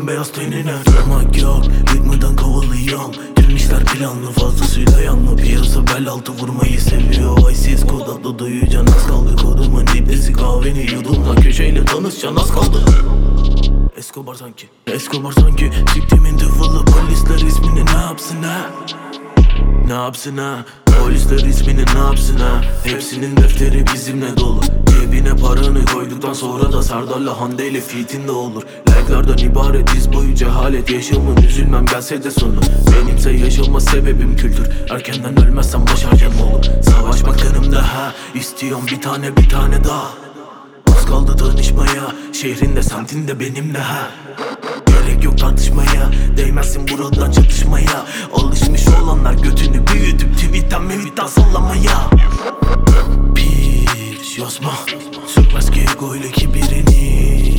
beyaz tenine. Durmak yok, yıkmadan kovalıyorum. Girmişler planlı, fazlasıyla yanlı. Piyasa bel altı vurmayı seviyor. Aysiz kod adlı duyuyacaksın, az kaldı. Kodumun diplesi kahveni yudumla. Köşeyle tanışacaksın, az kaldı. Escobar sanki siktimin tıfılı. Polisler ismini ne yapsın ha? Ne yapsın ha? Polisler ismini ne yapsın ha? Hepsinin defteri bizimle dolu. Cebine paranı koyduktan sonra da Serdar'la Hande ile fitinde olur. Like'lardan ibaret diz boyu cehalet. Yaşamın üzülmem gelse de sonu. Benimse yaşama sebebim kültür. Erkenden ölmezsem başaracağım oğlum. Savaşmak kanımda ha. İstiyorum bir tane daha. Az kaldı tanışmaya. Şehrinde semtinde benimle ha. Gerek yok tartışmaya. Değmezsin buradan çatışmaya. Alışmış olanlar götünü büyütüp tweetten sallamaya. Piç yazma, sökmez ki ego ile kibirini.